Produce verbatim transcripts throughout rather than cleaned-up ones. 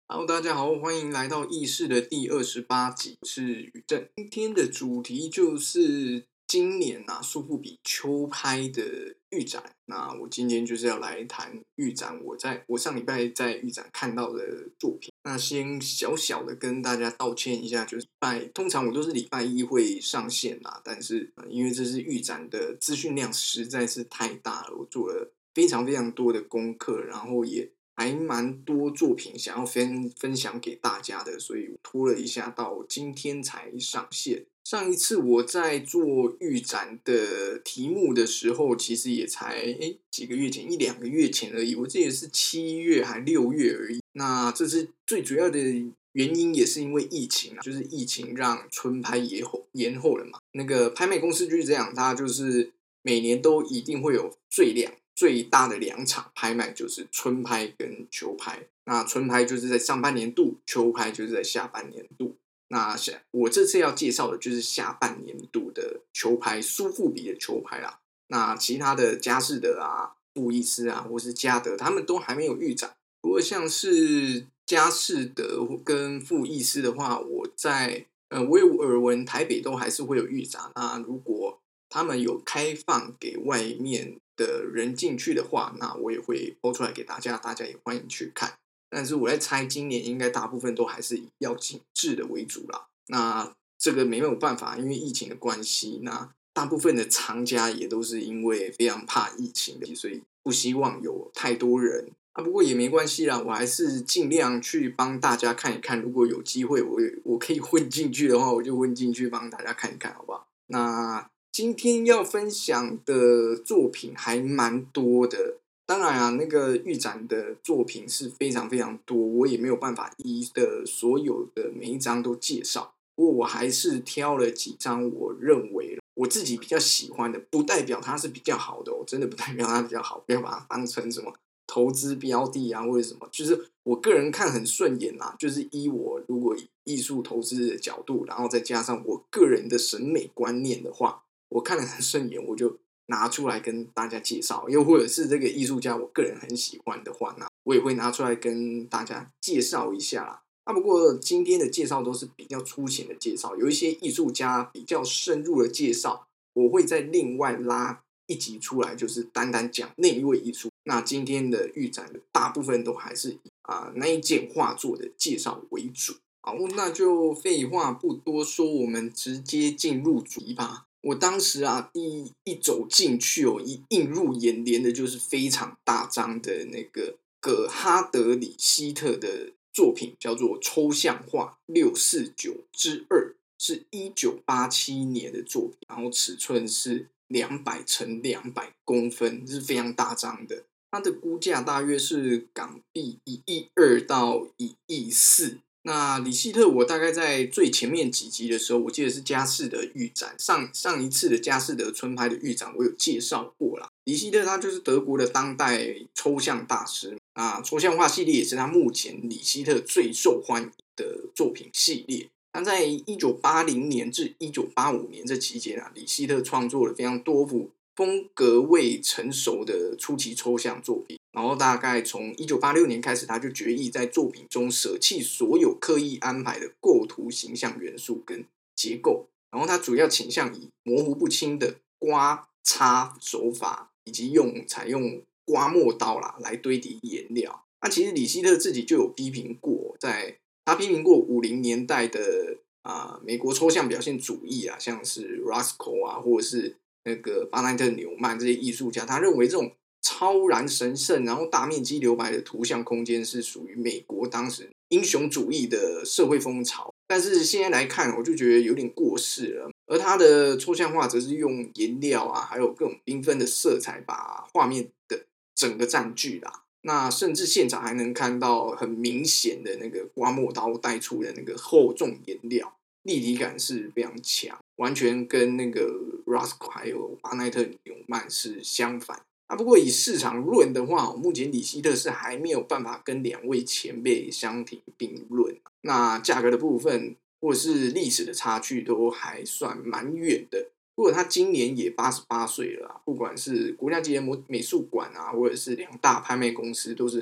Hello，大家好，欢迎来到议事的第二十八集，我是宇正。今天的主题就是今年啊，苏富比秋拍的预展。那我今天就是要来谈预展，我在我上礼拜在预展看到的作品。那先小小的跟大家道歉一下，就是拜，通常我都是礼拜一会上线啦，但是、呃、因为这是预展的资讯量实在是太大了，我做了非常非常多的功课，然后也还蛮多作品想要分分享给大家的，所以我拖了一下，到今天才上线。上一次我在做预展的题目的时候，其实也才诶几个月前，一两个月前而已。我记得是七月还六月而已。那这是最主要的原因，也是因为疫情啊，就是疫情让春拍延后延后了嘛。那个拍卖公司就是这样，它就是每年都一定会有最两最大的两场拍卖，就是春拍跟秋拍。那春拍就是在上半年度，秋拍就是在下半年度。那下我这次要介绍的就是下半年度的球拍，苏富比的球拍啦。那其他的佳士得啊、富艺斯啊，或是嘉德，他们都还没有预展。不过像是佳士得跟富艺斯的话，我在呃我有耳闻，台北都还是会有预展。那如果他们有开放给外面的人进去的话，那我也会播出来给大家，大家也欢迎去看。但是我在猜，今年应该大部分都还是以要紧致的为主啦。那这个没有办法，因为疫情的关系，那大部分的藏家也都是因为非常怕疫情的，所以不希望有太多人啊。不过也没关系啦，我还是尽量去帮大家看一看。如果有机会我我可以混进去的话，我就混进去帮大家看一看，好不好？那今天要分享的作品还蛮多的。当然啊，那个预展的作品是非常非常多，我也没有办法一的所有的每一张都介绍。不过我还是挑了几张我认为我自己比较喜欢的，不代表它是比较好的哦，真的不代表它比较好，不要把它当成什么投资标的啊或者什么，就是我个人看很顺眼啦，就是依我如果以艺术投资的角度，然后再加上我个人的审美观念的话，我看得很顺眼，我就拿出来跟大家介绍。又或者是这个艺术家我个人很喜欢的话，那我也会拿出来跟大家介绍一下啦。啊，不过今天的介绍都是比较粗浅的介绍，有一些艺术家比较深入的介绍，我会再另外拉一集出来，就是单单讲那一位艺术。那今天的预展的大部分都还是以啊、呃、那一件画作的介绍为主。好，那就废话不多说，我们直接进入主题吧。我当时啊，第一一走进去哦，一映入眼帘的就是非常大张的那个葛哈德里希特的作品，叫做《抽象画六四九之二》，是一九八七年的作品，然后尺寸是两百乘两百公分，是非常大张的。它的估价大约是港币一亿二到一亿四。那李希特，我大概在最前面几集的时候，我记得是佳士得预展，上上一次的佳士得春拍的预展，我有介绍过啦。李希特他就是德国的当代抽象大师啊，抽象画系列也是他目前李希特最受欢迎的作品系列。他在一九八零年至一九八五年这期间啊，李希特创作了非常多幅风格未成熟的初期抽象作品。然后大概从一九八六年开始，他就决意在作品中舍弃所有刻意安排的构图形象元素跟结构，然后他主要倾向以模糊不清的刮擦手法，以及用采用刮墨刀啦来堆叠颜料。那其实李希特自己就有批评过，在他批评过五零年代的啊、呃、美国抽象表现主义啊，像是 Roscoe 啊，或者是那个巴奈特纽曼这些艺术家，他认为这种超然神圣，然后大面积留白的图像空间是属于美国当时英雄主义的社会风潮。但是现在来看，我就觉得有点过时了。而他的抽象画则是用颜料啊，还有各种缤纷的色彩，把画面的整个占据啦。那甚至现场还能看到很明显的那个刮墨刀带出的那个厚重颜料，立体感是非常强，完全跟那个 Roscoe 还有巴奈特纽曼是相反。啊，不过以市场论的话，目前李希特是还没有办法跟两位前辈相提并论。那价格的部分或者是历史的差距都还算蛮远的。不过他今年也八十八岁了啊，不管是国家级的美术馆啊，或者是两大拍卖公司，都是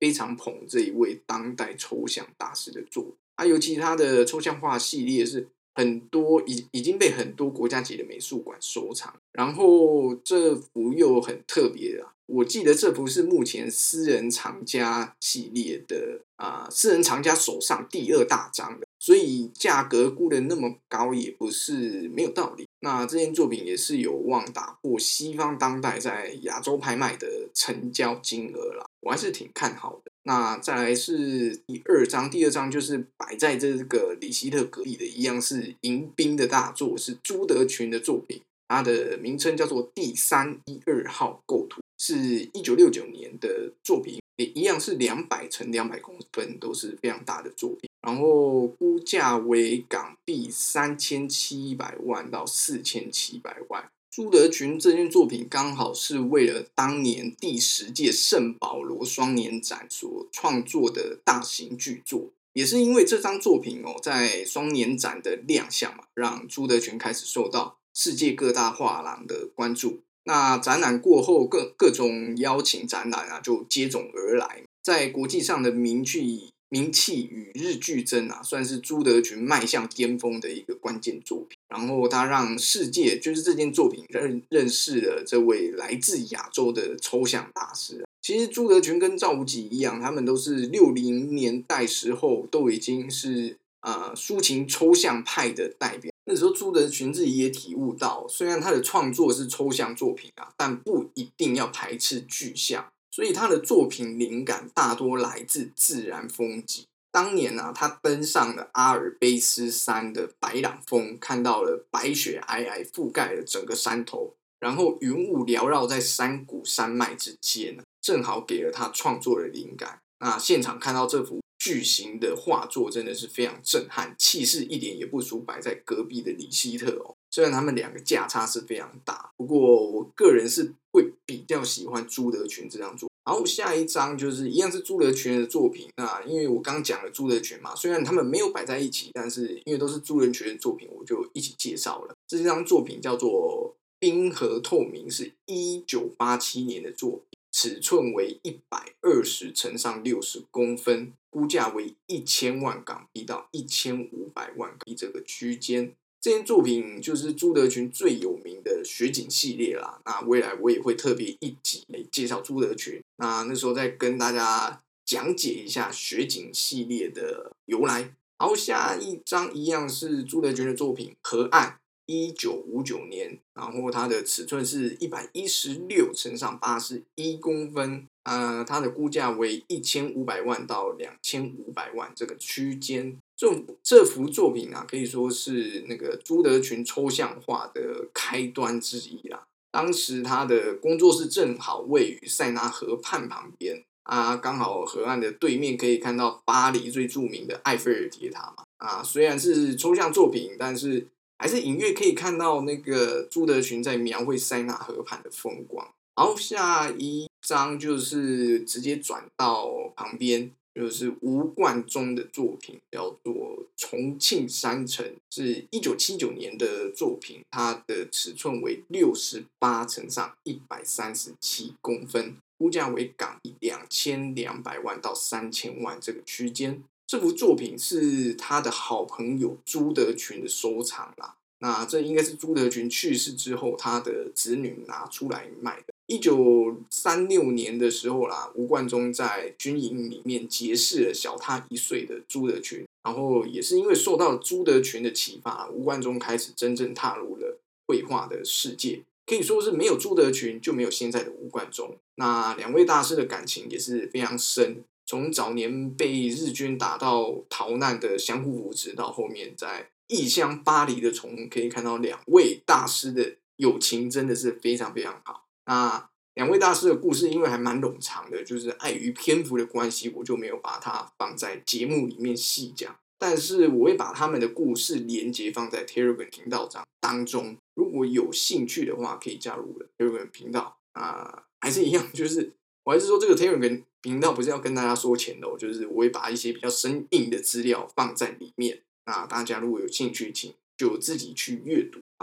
非常捧这一位当代抽象大师的作品。啊，尤其他的抽象画系列是很多已已经被很多国家级的美术馆收藏。然后这幅又很特别啊，我记得这幅是目前私人藏家系列的啊、呃，私人藏家手上第二大张的，所以价格估得那么高也不是没有道理。那这件作品也是有望打破西方当代在亚洲拍卖的成交金额啦，我还是挺看好的。那再来是第二张，第二张就是摆在这个李希特隔壁的，一样是迎宾的大作，是朱德群的作品。它的名称叫做第三一二号构图，是一九六九年的作品，也一样是两百乘两百公分，都是非常大的作品。然后估价为港币三千七百万到四千七百万。朱德群这件作品刚好是为了当年第十届圣保罗双年展所创作的大型巨作，也是因为这张作品哦，在双年展的亮相嘛，让朱德群开始受到世界各大画廊的关注。那展览过后，各各种邀请展览啊，就接踵而来，在国际上的名气名气与日俱增啊，算是朱德群迈向巅峰的一个关键作品。然后他让世界就是这件作品认认识了这位来自亚洲的抽象大师。其实朱德群跟赵无极一样，他们都是六零年代时候都已经是呃抒情抽象派的代表。那时候朱德群自己也体悟到，虽然他的创作是抽象作品啊，但不一定要排斥具象，所以他的作品灵感大多来自自然风景。当年啊，他登上了阿尔卑斯山的白朗峰，看到了白雪皑皑覆盖了整个山头，然后云雾缭绕在山谷山脉之间，正好给了他创作的灵感。那现场看到这幅巨型的画作真的是非常震撼，气势一点也不输摆在隔壁的李希特哦。虽然他们两个价差是非常大，不过我个人是会比较喜欢朱德群这张作品。然后下一张就是一样是朱德群的作品。那因为我刚讲了朱德群嘛，虽然他们没有摆在一起，但是因为都是朱德群的作品，我就一起介绍了。这张作品叫做《冰河透明》，是一九八七年的作品。尺寸为一百二十乘上六十公分，估价为一千万港币到一千五百万港币这个区间。这件作品就是朱德群最有名的雪景系列啦。那未来我也会特别一集来介绍朱德群，那那时候再跟大家讲解一下雪景系列的由来。然后下一张一样是朱德群的作品《河岸》。一九五九年，然后它的尺寸是一百一十六乘上八十一公分，呃，它的估价为一千五百万到两千五百万这个区间。这这幅作品啊，可以说是那个朱德群抽象画的开端之一啦。当时他的工作室正好位于塞纳河畔旁边啊，刚好河岸的对面可以看到巴黎最著名的埃菲尔铁塔嘛。啊，虽然是抽象作品，但是还是隐约可以看到那个朱德群在描绘塞纳河畔的风光。然后下一张就是直接转到旁边，就是吴冠中的作品，叫做《重庆山城》，是一九七九年的作品，它的尺寸为六十八乘上一百三十七公分，估价为港币两千两百万到三千万这个区间。这幅作品是他的好朋友朱德群的收藏啦。那这应该是朱德群去世之后，他的子女拿出来卖的。一九三六年的时候啦，吴冠中在军营里面结识了小他一岁的朱德群，然后也是因为受到朱德群的启发，吴冠中开始真正踏入了绘画的世界。可以说是没有朱德群，就没有现在的吴冠中。那两位大师的感情也是非常深。从早年被日军打到逃难的相互扶持，到后面在异乡巴黎的重逢，可以看到两位大师的友情真的是非常非常好。那两位大师的故事因为还蛮冗长的，就是碍于篇幅的关系，我就没有把它放在节目里面细讲。但是我会把他们的故事连结放在 Telegram 频道当中，如果有兴趣的话，可以加入我的 Telegram 频道啊、呃。还是一样，就是我还是说这个 Telegram 频道不是要跟大家收钱的、哦，就是我会把一些比较生硬的资料放在里面。那大家如果有兴趣，请就自己去阅读。好，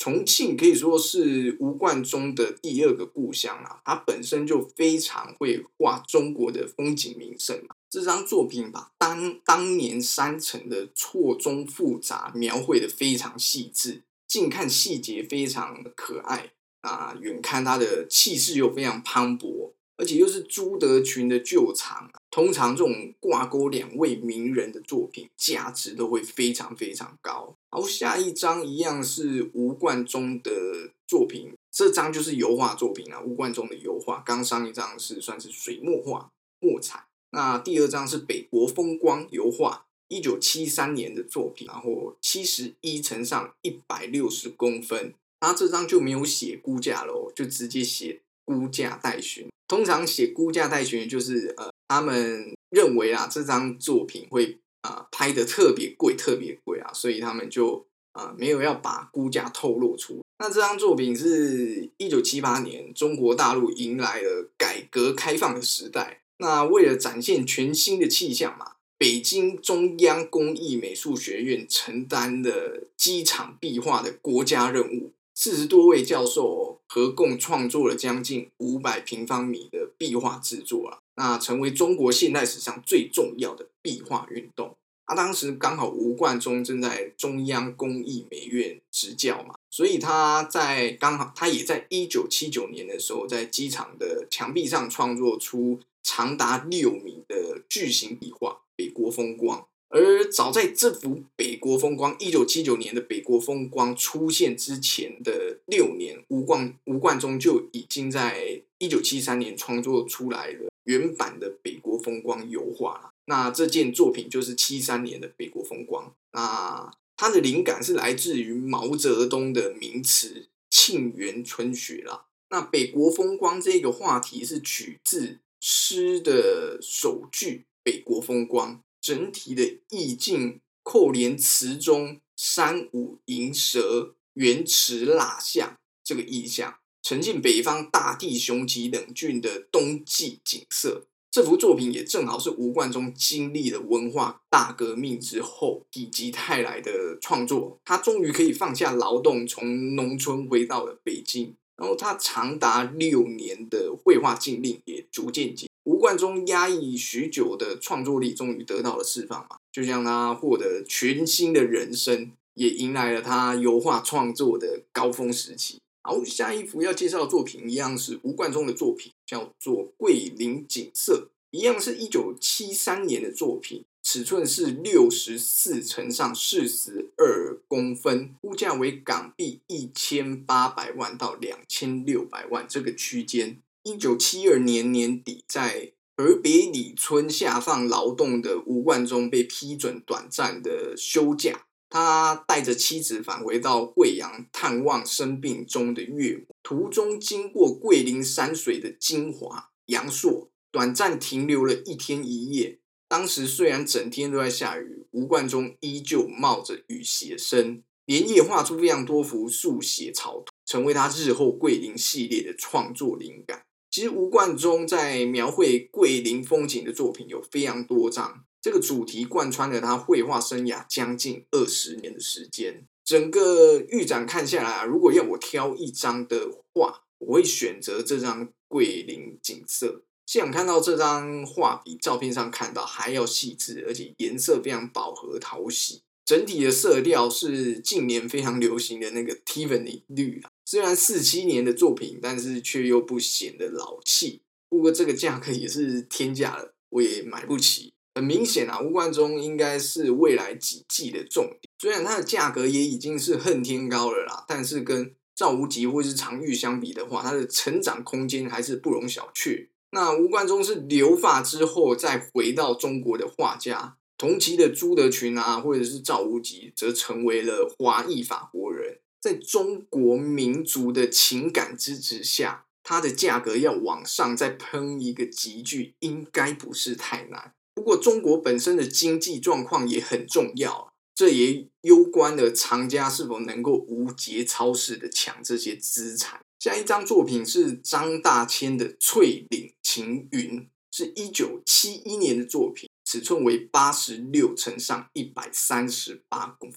重庆可以说是吴冠中的第二个故乡啊，他本身就非常会画中国的风景名胜嘛。这张作品把当当年山城的错综复杂描绘得非常细致，近看细节非常可爱啊，远看它的气势又非常磅礴，而且又是朱德群的旧藏。通常这种挂钩两位名人的作品，价值都会非常非常高。好，下一张一样是吴冠中的作品，这张就是油画作品啊，吴冠中的油画。刚上一张是算是水墨画墨彩，那第二张是北国风光油画，一九七三年的作品，然后七十一乘上一百六十公分。他这张就没有写估价了，就直接写估价待询。通常写估价待询就是呃，他们认为啊这张作品会啊、呃、拍得特别贵，特别贵啊，所以他们就啊、呃、没有要把估价透露出来。那这张作品是一九七八年中国大陆迎来了改革开放的时代。那为了展现全新的气象嘛，北京中央工艺美术学院承担了机场壁画的国家任务，四十多位教授合共创作了将近五百平方米的壁画制作啊，那成为中国现代史上最重要的壁画运动。他、啊、当时刚好吴冠中正在中央工艺美院执教嘛，所以他在刚好他也在一九七九年的时候，在机场的墙壁上创作出长达六米的巨型壁画《北国风光》。而早在这幅《北国风光》一九七九年的《北国风光》出现之前的六年，吴冠吴冠中就已经在一九七三年创作出来了原版的《北国风光》油画了。那这件作品就是七三年的《北国风光》。那它的灵感是来自于毛泽东的名词《沁园春雪》啦。那《北国风光》这个话题是取自诗的首句《北国风光》。整体的意境扣连词中山舞银蛇、原池蜡象这个意象，呈现北方大地雄奇冷峻的冬季景色。这幅作品也正好是吴冠中经历了文化大革命之后否极泰来的创作，他终于可以放下劳动，从农村回到了北京。然后他长达六年的绘画禁令也逐渐解。吴冠中压抑许久的创作力终于得到了释放嘛，就像他获得全新的人生，也迎来了他油画创作的高峰时期。好，下一幅要介绍的作品一样是吴冠中的作品，叫做《桂林景色》，一样是一九七三年的作品，尺寸是六十四乘上四十二公分，估价为港币一千八百万到两千六百万这个区间。一九七二年年底，在河北李村下放劳动的吴冠中被批准短暂的休假，他带着妻子返回到贵阳探望生病中的岳母，途中经过桂林山水的精华阳朔，短暂停留了一天一夜。当时虽然整天都在下雨，吴冠中依旧冒着雨写生，连夜画出非常多幅速写草图，成为他日后桂林系列的创作灵感。其实吴冠中在描绘桂林风景的作品有非常多张，这个主题贯穿了他绘画生涯将近二十年的时间。整个预展看下来，如果要我挑一张的画，我会选择这张桂林景色。现场看到这张画比照片上看到还要细致，而且颜色非常饱和讨喜。整体的色调是近年非常流行的那个 Tiffany 绿啊，虽然四七年的作品，但是却又不显得老气。不过这个价格也是天价了，我也买不起。很明显啊，吴冠中应该是未来几季的重点。虽然它的价格也已经是恨天高了啦，但是跟赵无极或是常玉相比的话，它的成长空间还是不容小觑。那吴冠中是留法之后再回到中国的画家。同期的朱德群啊，或者是赵无极，则成为了华裔法国人。在中国民族的情感支持下，它的价格要往上再喷一个级距，应该不是太难。不过，中国本身的经济状况也很重要，这也攸关了藏家是否能够无节操式的抢这些资产。下一张作品是张大千的《翠岭晴云》，是一九七一年的作品。尺寸为八十六乘上一百三十八公分，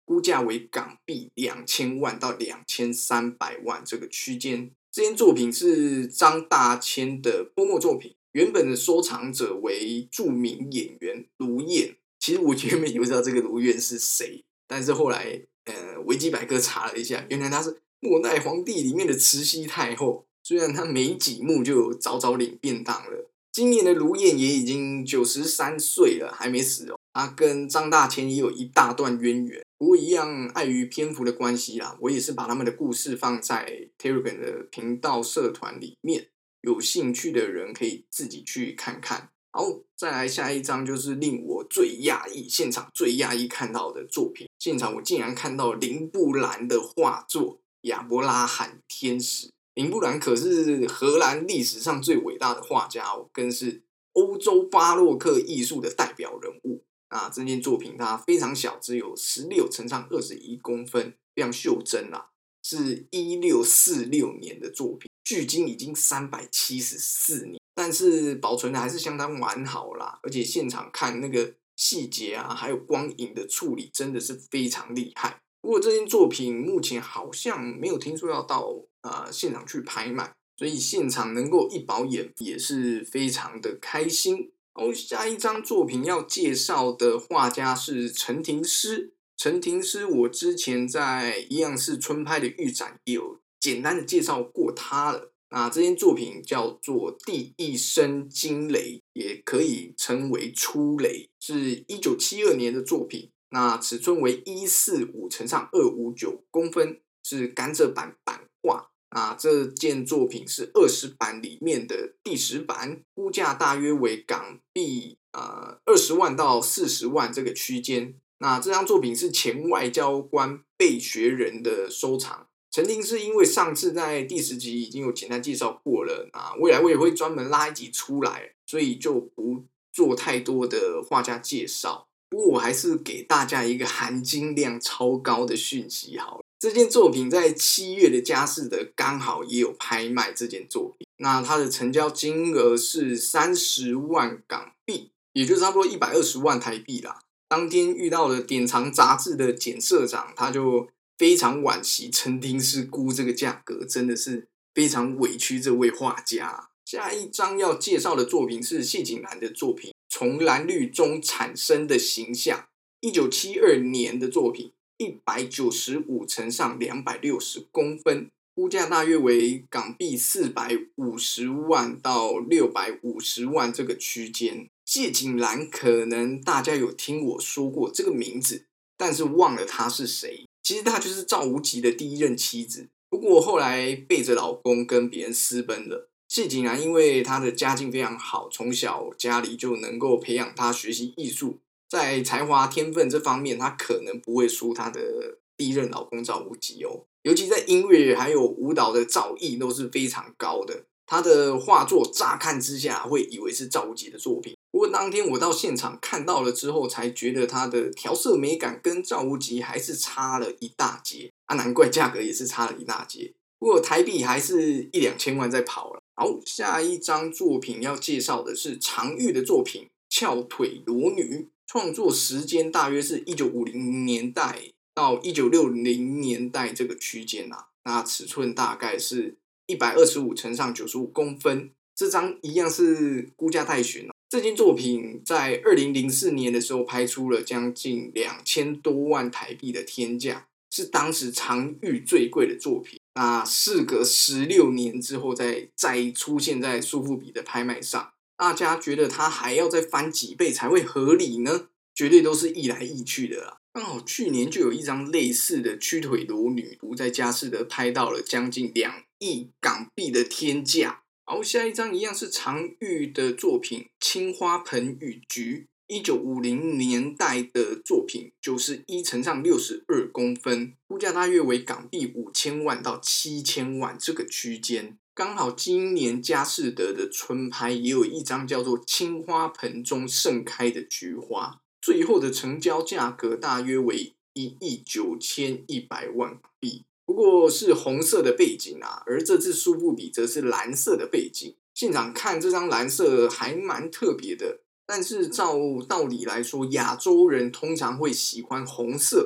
估价为港币两千万到两千三百万这个区间。这件作品是张大千的泼墨作品，原本的收藏者为著名演员卢燕。其实我原本也不知道这个卢燕是谁，但是后来呃维基百科查了一下，原来他是末代皇帝里面的慈禧太后。虽然他没几幕就早早领便当了。今年的卢燕也已经九十三岁了，还没死哦。他跟张大千也有一大段渊源，不过一样碍于篇幅的关系啦，我也是把他们的故事放在 Telegram 的频道社团里面，有兴趣的人可以自己去看看。好，再来下一张就是令我最讶异，现场最讶异看到的作品。现场我竟然看到林布兰的画作《亚伯拉罕天使》。林布兰可是荷兰历史上最伟大的画家哦，更是欧洲巴洛克艺术的代表人物。那这件作品它非常小，只有十六乘上二十一公分，非常袖珍啦，是一六四六年的作品，距今已经三百七十四年，但是保存的还是相当完好啦。而且现场看那个细节啊，还有光影的处理，真的是非常厉害。不过这件作品目前好像没有听说要到呃现场去拍卖，所以现场能够一饱眼也是非常的开心。好，下一张作品要介绍的画家是陈廷诗。陈廷诗我之前在一样是春拍的预展也有简单的介绍过他了。那这件作品叫做《第一声惊雷》，也可以称为初雷，是一九七二年的作品。那尺寸为一四五乘上二五九公分，是甘蔗版版画。那这件作品是二十版里面的第十版，估价大约为港币呃二十万到四十万这个区间。那这张作品是前外交官贝学人的收藏。陈廷是因为上次在第十集已经有简单介绍过了，那未来我也会专门拉一集出来，所以就不做太多的画家介绍。不过我还是给大家一个含金量超高的讯息好了。这件作品在七月的佳士得刚好也有拍卖这件作品，那它的成交金额是三十万港币，也就是差不多一百二十万台币啦。当天遇到了典藏杂志的简社长，他就非常惋惜陈廷诗估这个价格，真的是非常委屈这位画家。下一张要介绍的作品是谢景兰的作品，从蓝绿中产生的形象，一九七二年的作品，一百九十五乘上两百六十公分，估价大约为港币四百五十万到六百五十万这个区间。谢景兰可能大家有听我说过这个名字，但是忘了她是谁。其实她就是赵无极的第一任妻子，不过后来背着老公跟别人私奔了。谢景兰因为她的家境非常好，从小家里就能够培养她学习艺术，在才华天分这方面，她可能不会输她的第一任老公赵无极哦。尤其在音乐还有舞蹈的造诣都是非常高的。她的画作乍看之下会以为是赵无极的作品，不过当天我到现场看到了之后，才觉得她的调色美感跟赵无极还是差了一大截啊，难怪价格也是差了一大截。不过台币还是一两千万在跑了。好，下一张作品要介绍的是常玉的作品《翘腿裸女》，创作时间大约是一九五零年代到一九六零年代这个区间啊。那尺寸大概是一百二十五乘上九十五公分，这张一样是估价待询哦。这件作品在二零零四年的时候拍出了将近两千多万台币的天价，是当时常玉最贵的作品。那事隔十六年之后再再出现在苏富比的拍卖上，大家觉得它还要再翻几倍才会合理呢？绝对都是易来易去的啦。刚好去年就有一张类似的屈腿裸女图在佳士得拍到了将近两亿港币的天价。好，下一张一样是常玉的作品《青花盆与菊》，一九五零年代的作品，九十一乘上六十二公分，估价大约为港币五千万到七千万这个区间。刚好今年佳士得的春拍也有一张叫做《青花盆中盛开的菊花》，最后的成交价格大约为一亿九千一百万港币。不过是红色的背景啊，而这次苏富比则是蓝色的背景。现场看这张蓝色还蛮特别的，但是照道理来说，亚洲人通常会喜欢红色，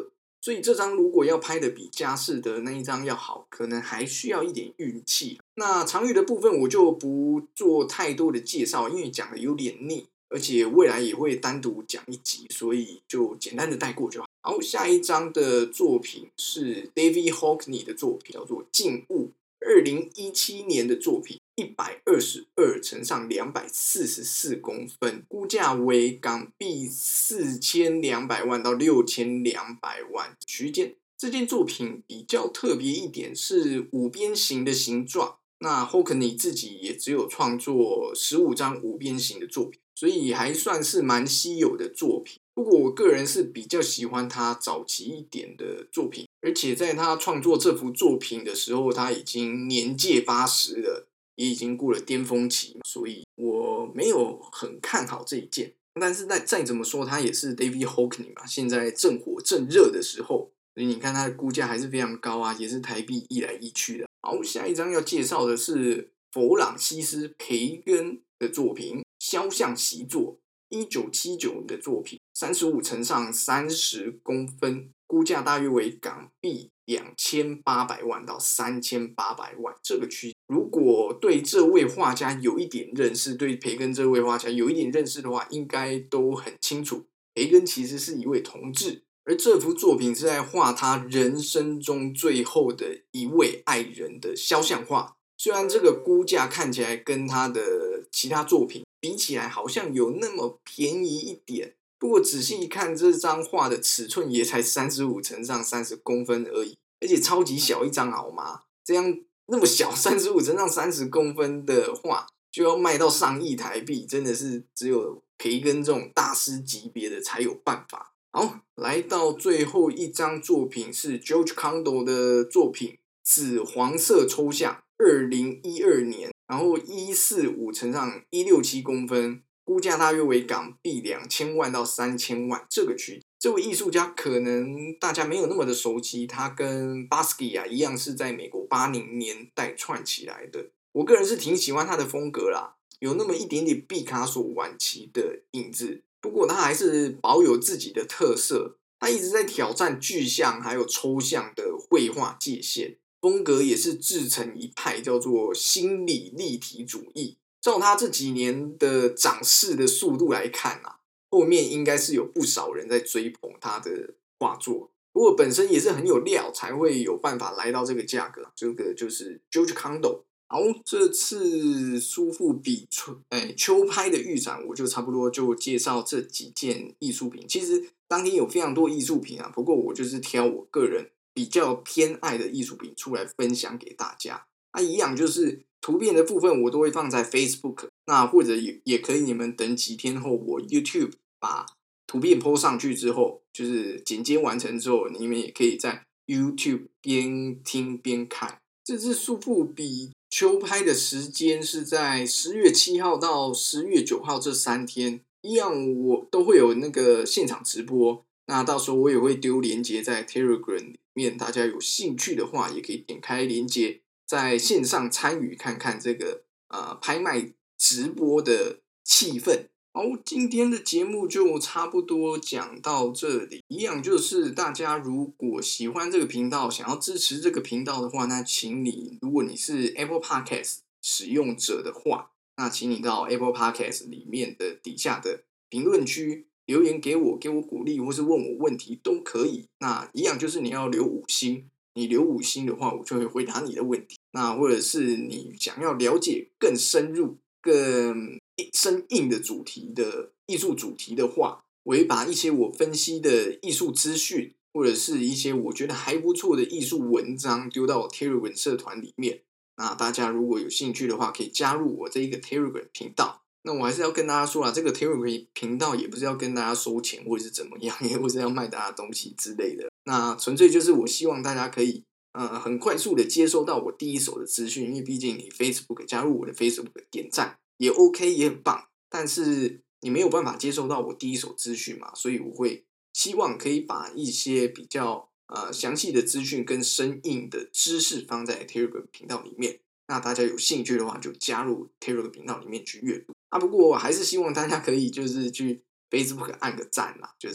所以这张如果要拍的比佳士的那一张要好，可能还需要一点运气。那长羽的部分我就不做太多的介绍，因为讲的有点腻，而且未来也会单独讲一集，所以就简单的带过就好。好，下一张的作品是 David Hockney 的作品，叫做《静物》，二零一七年的作品，一百二十二乘上两百四十四公分，估价为港币四千两百万到六千两百万区间。这件作品比较特别一点是五边形的形状，那 Hockney 自己也只有创作十五张五边形的作品，所以还算是蛮稀有的作品。不过我个人是比较喜欢他早期一点的作品，而且在他创作这幅作品的时候，他已经年届八十了，也已经过了巅峰期，所以我没有很看好这一件。但是再再怎么说，他也是 David Hockney 嘛，现在正火正热的时候，所以你看他的估价还是非常高啊，也是台币一来一去的。好，下一张要介绍的是弗朗西斯·培根的作品《肖像习作》，一九七九的作品，三十五乘上三十公分，估价大约为港币两千八百万到三千八百万这个区。如果对这位画家有一点认识，对培根这位画家有一点认识的话，应该都很清楚，培根其实是一位同志，而这幅作品是在画他人生中最后的一位爱人的肖像画。虽然这个估价看起来跟他的其他作品比起来好像有那么便宜一点，不过仔细一看，这张画的尺寸也才三十五乘上三十公分而已，而且超级小一张好吗？这样那么小三十五乘上三十公分的画就要卖到上亿台币，真的是只有培根这种大师级别的才有办法。好，来到最后一张作品是 George Condo 的作品《紫黄色抽象》，二零一二年，然后一四五乘上一六七公分，估价大约为港币两千万到三千万这个区间。这位艺术家可能大家没有那么的熟悉，他跟巴斯基亚一样是在美国八零年代串起来的。我个人是挺喜欢他的风格啦，有那么一点点毕卡索晚期的影子，不过他还是保有自己的特色。他一直在挑战具象还有抽象的绘画界限，风格也是自成一派，叫做心理立体主义。照他这几年的涨势的速度来看啊，后面应该是有不少人在追捧他的画作。不过本身也是很有料，才会有办法来到这个价格。这个就是 George Condo。好，这次苏富比秋哎秋拍的预展，我就差不多就介绍这几件艺术品。其实当天有非常多艺术品啊，不过我就是挑我个人比较偏爱的艺术品出来分享给大家。啊，一样就是图片的部分我都会放在 Facebook， 那或者也也可以，你们等几天后我 YouTube 把图片 po 上去之后，就是剪接完成之后，你们也可以在 YouTube 边听边看。这次苏富比秋拍的时间是在十月七号到十月九号这三天，一样我都会有那个现场直播。那到时候我也会丢连结在 Telegram 里面，大家有兴趣的话，也可以点开连结，在线上参与看看这个呃拍卖直播的气氛。好，今天的节目就差不多讲到这里。一样就是大家如果喜欢这个频道，想要支持这个频道的话，那请你，如果你是 Apple Podcast 使用者的话，那请你到 Apple Podcast 里面的底下的评论区留言给我，给我鼓励，或是问我问题都可以。那一样就是你要留五星，你留五星的话，我就会回答你的问题。那或者是你想要了解更深入、更生硬的主题的艺术主题的话，我会把一些我分析的艺术资讯，或者是一些我觉得还不错的艺术文章丢到 Telegram 社团里面。那大家如果有兴趣的话，可以加入我这一个 Telegram 频道。那我还是要跟大家说啦，这个 Telegram 频道也不是要跟大家收钱或者是怎么样，也不是要卖大家东西之类的。那纯粹就是我希望大家可以呃很快速的接收到我第一手的资讯，因为毕竟你 Facebook 加入我的 Facebook 点赞也 OK 也很棒，但是你没有办法接收到我第一手资讯嘛，所以我会希望可以把一些比较呃详细的资讯跟生硬的知识放在 Telegram 频道里面。那大家有兴趣的话，就加入 Telegram 频道里面去阅读啊。不过我还是希望大家可以就是去 Facebook 按个赞啦，就是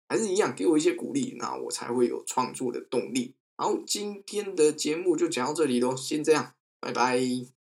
还是一样给我一些鼓励，那我才会有创作的动力。好，今天的节目就讲到这里咯，先这样，拜拜。